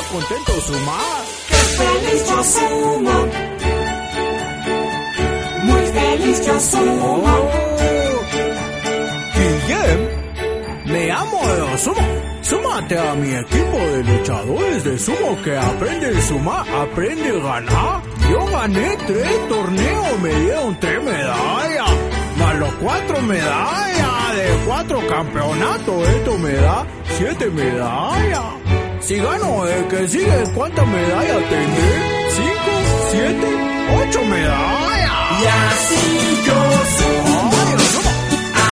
contento Suma. ¡Qué feliz yo sumo! Muy feliz yo sumo. Guillem, me amo de sumo. Súmate a mi equipo de luchadores de sumo que aprende a sumar, aprende a ganar. Yo gané 3 torneos, me dieron 3 medallas, más los 4 medallas de 4 campeonatos. Esto me da 7 medallas. Si gano el que sigue, ¿cuántas medallas tendré? 5, 7, 8 medallas. Y así yo sumo.